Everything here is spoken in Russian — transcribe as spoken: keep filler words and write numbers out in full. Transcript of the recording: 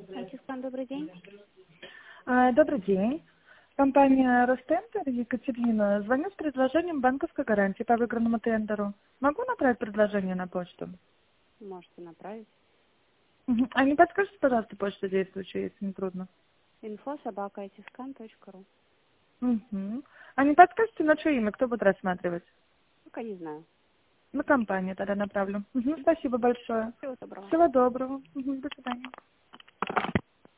Антискан, добрый день. А, Добрый день. Компания Ростендер, Екатерина. Звоню с предложением банковской гарантии по выигранному тендеру. Могу направить предложение на почту? Можете направить. Мгм. А не подскажите, пожалуйста, почту действующую, если не трудно? Инфо собака антискан точка ру. Мгм. А не подскажете, на чье имя, кто будет рассматривать? Пока не знаю. На компанию тогда направлю. Мгм. Спасибо большое. Всего доброго. Всего доброго. Мгм. До свидания.